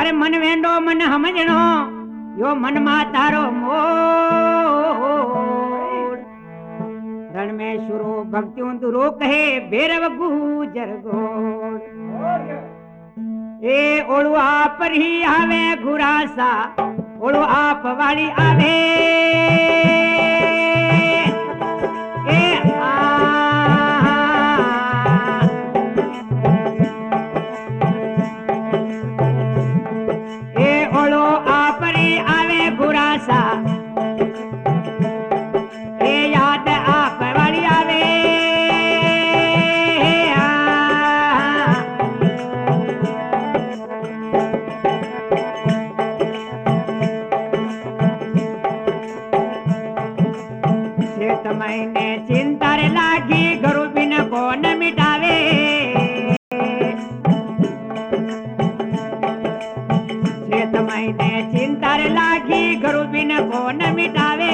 अरे मन वेंडो मन समझणो यो मन मा तारो मोर रण में शुरू भक्तियों दुरो कहे भैरव गुजर गोड़ ए ओळू आप ही आवे घुरासा ओळू आप वाली आवे ए ओळू आप री आवे घुरासा ए याद आप वाली आवे मैंने चिंता रे लागी गुरु बिन कौन मिटावे चेत मैंने चिंता रे लागी गुरु बिन कौन मिटावे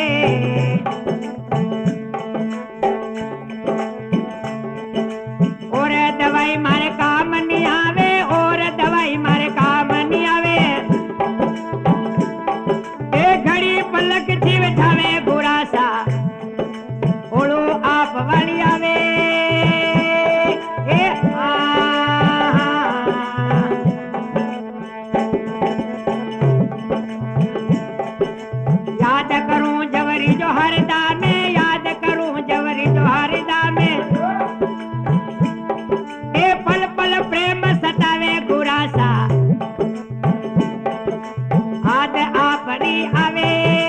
और दवाई मारे काम नहीं आवे और दवाई मारे काम नहीं आवे ए घड़ी पलक थी बैठावे गुरासा ओळू आप वाली आवे ए याद करूं जवरी जो हरदा में याद करूं जवरी जो हरदा में ए पल पल प्रेम सतावे गुरासा आद आपरी आवे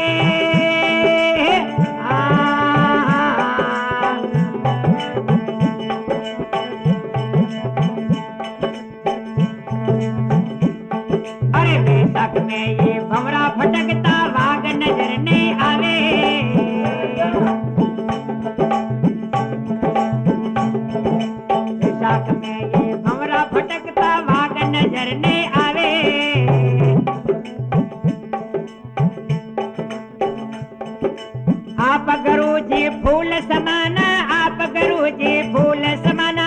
में ये भंवरा फटकता वाग नजर नहीं आवे बैसाख में ये भंवरा फटकता वाग नजर नहीं आवे आप गुरु जी फूल समाना आप गुरु जी फूल समाना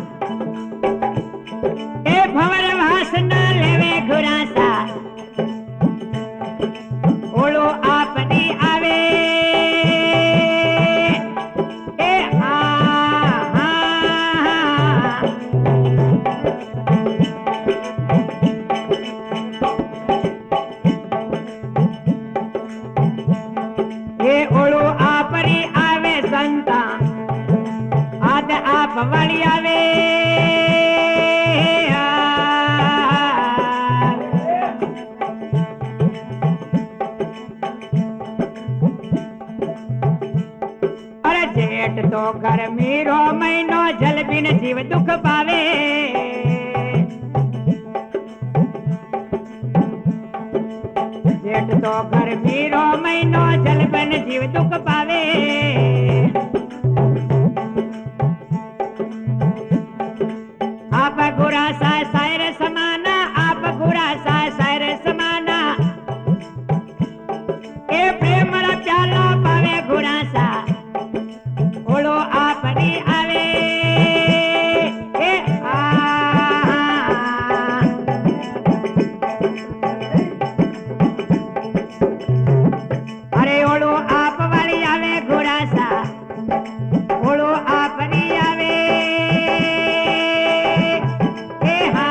ए भंवर वासना लेवे घुरासा ओळू आपनी आवे ए ये ओळू आपरी आवे संता आद आप वाली आवे जेठ तो गर्मी रो महीनो जल बिन जीव दुख पावे जेठ तो गर्मी रो महीनो जल बिन जीव दुख पावे आप गुरासा सायर समाना आप गुरासा सायर समाना ए प्रेम रा प्याला पावे गुरासा ओळू आपनी आवे ए अरे ओळू आप वाली आवे घुरासा ओळू आपनी आवे ए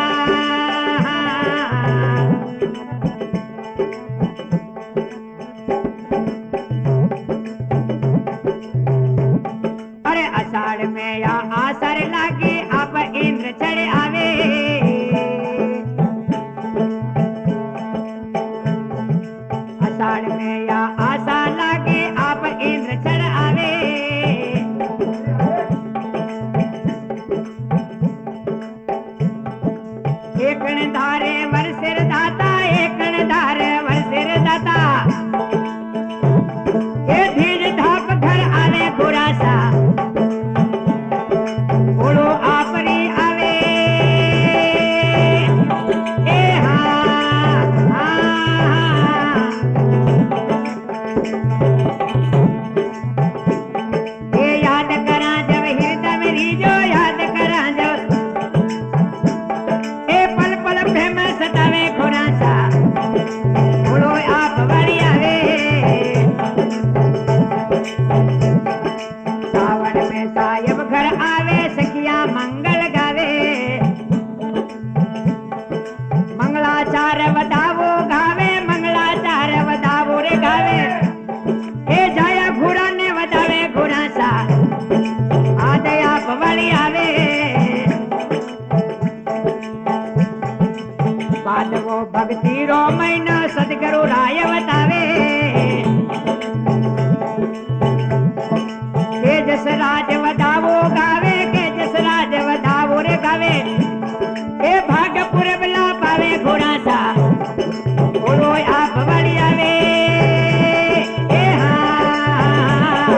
आषाढ़ में या आसर लागे आप इंद्र चढ़ आवे आषाढ़ में या आशा लागे आप इंद्र चढ़ आवे एक धारे वर सिर दाता एक धारे वर सिर दाता ये धीर धाप घर आवे गुरासा ओळू आपरी आवे ए ये याद करा जब हृदय में रीजो याद करा जब ए पल पल प्रेम सतावे घुरा राज वधावो गावे के जस राज वधावो रे गावे ए भागपुर बला पावे घोड़ा सा बोलो आप वाली आवे ए हाँ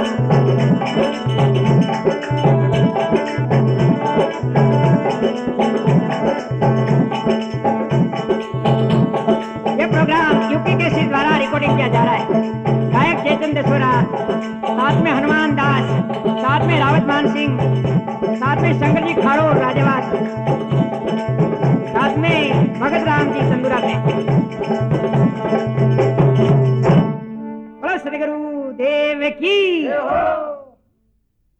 ये प्रोग्राम यूपी केसी द्वारा रिकॉर्डिंग किया जा रहा है। गायक चेतन देसोरा, साथ में हनुमान दास, साथ में रावत मान सिंह, साथ में शंकर जी खारो राजेवास, साथ में भगत राम जी संदूरा में।